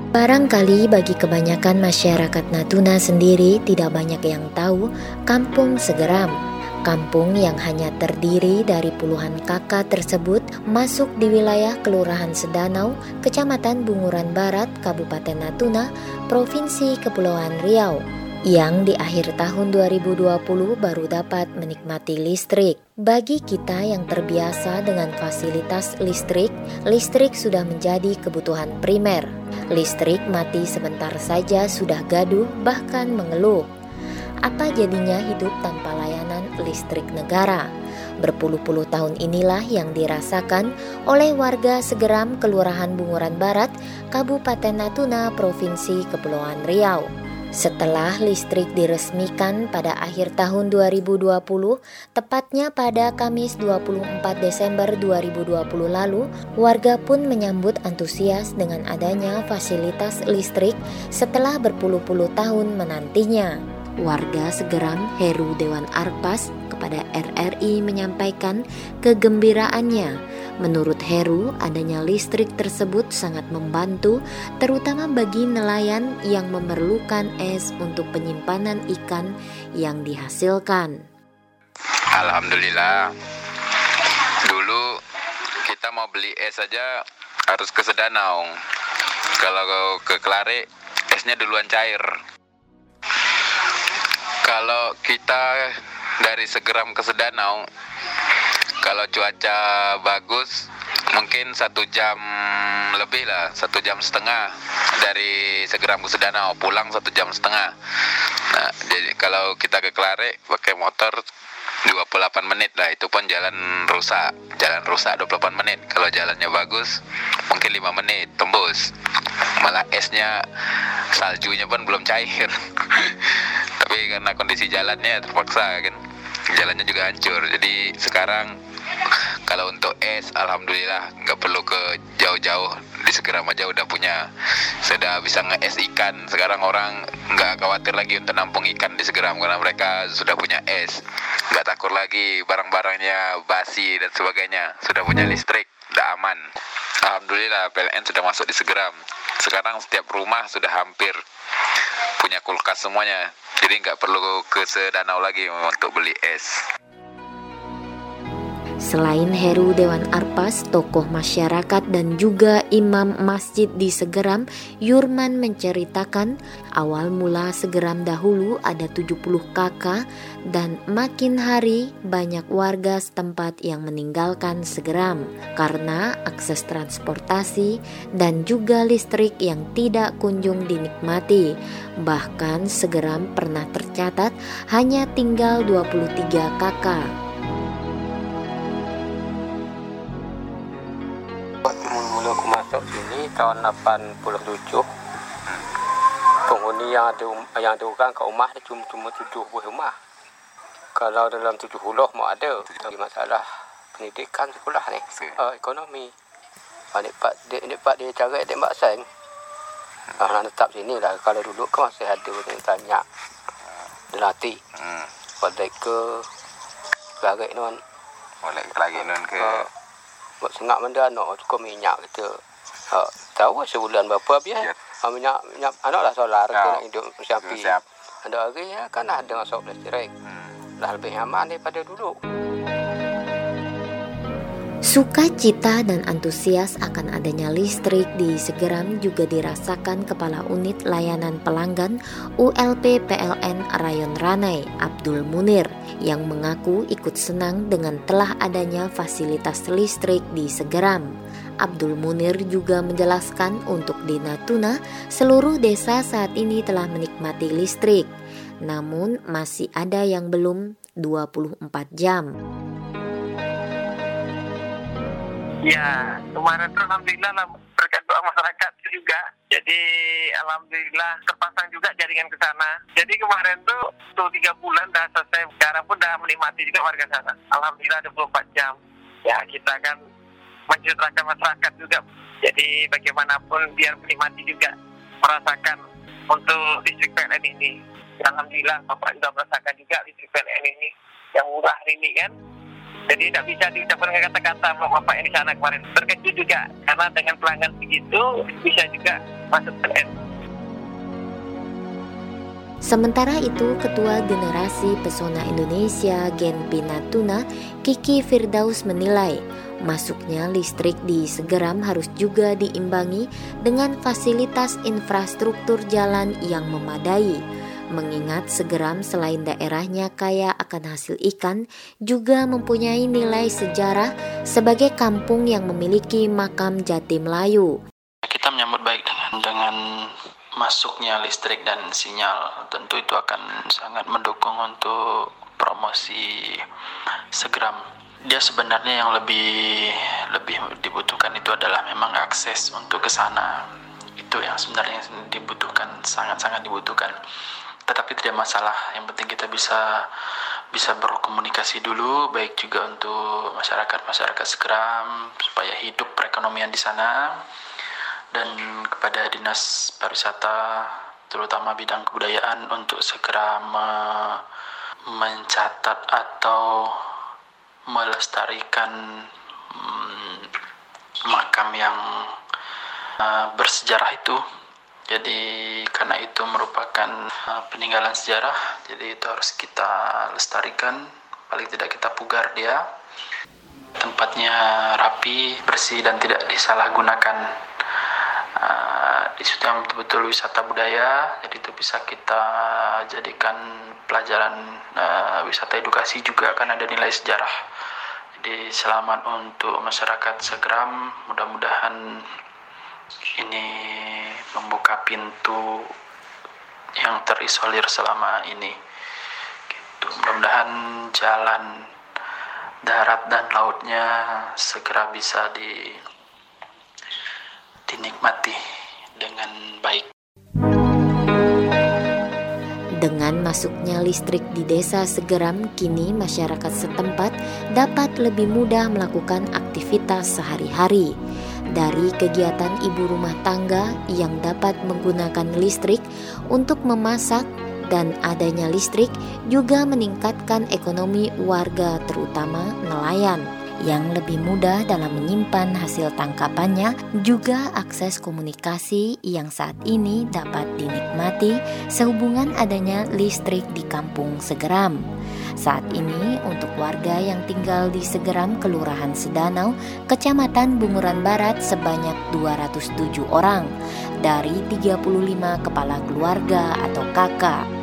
Barangkali bagi kebanyakan masyarakat Natuna sendiri tidak banyak yang tahu Kampung Segeram. Kampung yang hanya terdiri dari puluhan kakak tersebut masuk di wilayah Kelurahan Sedanau, Kecamatan Bunguran Barat, Kabupaten Natuna, Provinsi Kepulauan Riau, yang di akhir tahun 2020 baru dapat menikmati listrik. Bagi kita yang terbiasa dengan fasilitas listrik sudah menjadi kebutuhan primer. Listrik mati sebentar saja sudah gaduh bahkan mengeluh. Apa jadinya hidup tanpa layanan listrik negara? Berpuluh-puluh tahun inilah yang dirasakan oleh warga Segeram, Kelurahan Bunguran Barat, Kabupaten Natuna, Provinsi Kepulauan Riau. Setelah listrik diresmikan pada akhir tahun 2020, tepatnya pada Kamis 24 Desember 2020 lalu, warga pun menyambut antusias dengan adanya fasilitas listrik setelah berpuluh-puluh tahun menantinya. Warga Segeram Heru Dewan Arpas kepada RRI menyampaikan kegembiraannya. Menurut Heru, adanya listrik tersebut sangat membantu, terutama bagi nelayan yang memerlukan es untuk penyimpanan ikan yang dihasilkan. Alhamdulillah, dulu kita mau beli es saja harus ke Sedanau. Kalau ke Klare, esnya duluan cair. Kalau kita dari Segeram ke Sedanau, kalau cuaca bagus, mungkin 1 jam lebih lah, 1,5 jam dari Segeram ke Sedanau, pulang 1,5 jam. Nah, jadi kalau kita ke Klare pakai motor 28 menit lah, itu pun jalan rusak 28 menit. Kalau jalannya bagus, mungkin 5 menit tembus. Malah esnya, saljunya pun belum cair. Tapi karena kondisi jalannya terpaksa kan, jalannya juga hancur. Jadi sekarang kalau untuk es, alhamdulillah nggak perlu ke jauh-jauh, di Segeram aja udah punya, sudah bisa nge-es ikan. Sekarang orang nggak khawatir lagi untuk nampung ikan di Segeram karena mereka sudah punya es, nggak takut lagi barang-barangnya basi dan sebagainya, sudah punya listrik, udah aman. Alhamdulillah PLN sudah masuk di Segeram. Sekarang setiap rumah sudah hampir punya kulkas semuanya, jadi nggak perlu ke Sedanau lagi untuk beli es. Selain Heru Dewan Arpas, tokoh masyarakat dan juga imam masjid di Segeram, Yurman menceritakan awal mula Segeram dahulu ada 70 kakak dan makin hari banyak warga setempat yang meninggalkan Segeram karena akses transportasi dan juga listrik yang tidak kunjung dinikmati. Bahkan Segeram pernah tercatat hanya tinggal 23 kakak. Mula aku masuk sini tahun 87. Penghuni yang ada orang kat rumah dia cuma 7 buah rumah. Kalau dalam 70 mau ada. Tapi masalah pendidikan sekolah ni, ekonomi. Pak dia cari adik mak sang. Nak tetap sini lah. Kalau dulu kan masih ada banyak dilatih. Pada ke Kelare non. Boleh lagi non ke buat sengak benda anak cukup minyak kita. Tahu sebulan berapa habis minyak anak lah solar kita nak hidup siapi. Ada hari ya kan ada masuk listrik. Dah lebih aman daripada dulu. Sukacita dan antusias akan adanya listrik di Segeram juga dirasakan Kepala Unit Layanan Pelanggan ULP PLN Rayon Ranai, Abdul Munir, yang mengaku ikut senang dengan telah adanya fasilitas listrik di Segeram. Abdul Munir juga menjelaskan untuk di Natuna, seluruh desa saat ini telah menikmati listrik, namun masih ada yang belum 24 jam. Ya, kemarin tu alhamdulillah lah berkat doa masyarakat juga. Jadi alhamdulillah terpasang juga jaringan ke sana. Jadi kemarin tu 3 bulan dah selesai. Sekarang pun dah menikmati juga warga sana. Alhamdulillah 24 jam. Ya, kita kan menceritakan masyarakat juga. Jadi bagaimanapun biar menikmati juga merasakan untuk listrik PLN ini. Alhamdulillah Bapak sudah merasakan juga listrik PLN ini yang murah ini kan. Jadi tidak bisa diucapkan dengan kata-kata Bapak yang di sana kemarin. Terkejut juga karena dengan pelanggan begitu bisa juga masuk PNS. Sementara itu, Ketua Generasi Pesona Indonesia Genpi Natuna, Kiki Firdaus menilai, masuknya listrik di Segeram harus juga diimbangi dengan fasilitas infrastruktur jalan yang memadai. Mengingat Segeram selain daerahnya kaya akan hasil ikan, juga mempunyai nilai sejarah sebagai kampung yang memiliki makam jati Melayu. Kita menyambut baik dengan masuknya listrik dan sinyal. Tentu itu akan sangat mendukung untuk promosi Segeram. Dia sebenarnya yang lebih dibutuhkan itu adalah memang akses untuk ke sana. Itu yang sebenarnya dibutuhkan, sangat-sangat dibutuhkan. Tetapi tidak masalah, yang penting kita bisa berkomunikasi dulu, baik juga untuk masyarakat Segeram supaya hidup perekonomian di sana, dan kepada Dinas Pariwisata terutama bidang kebudayaan untuk segera mencatat atau melestarikan makam yang bersejarah itu. Jadi karena itu merupakan peninggalan sejarah, jadi itu harus kita lestarikan, paling tidak kita pugar dia. Tempatnya rapi, bersih dan tidak disalahgunakan. Di situ yang betul-betul wisata budaya, jadi itu bisa kita jadikan pelajaran wisata edukasi juga, karena ada nilai sejarah. Jadi selamat untuk masyarakat Segeram, mudah-mudahan ini membuka pintu yang terisolir selama ini. Gitu. Mudah-mudahan jalan darat dan lautnya segera bisa dinikmati dengan baik. Dengan masuknya listrik di desa Segeram, kini masyarakat setempat dapat lebih mudah melakukan aktivitas sehari-hari. Dari kegiatan ibu rumah tangga yang dapat menggunakan listrik untuk memasak, dan adanya listrik juga meningkatkan ekonomi warga terutama nelayan yang lebih mudah dalam menyimpan hasil tangkapannya, juga akses komunikasi yang saat ini dapat dinikmati sehubungan adanya listrik di kampung Segeram. Saat ini untuk warga yang tinggal di Segeram, Kelurahan Sedanau, Kecamatan Bunguran Barat sebanyak 207 orang dari 35 kepala keluarga atau KK.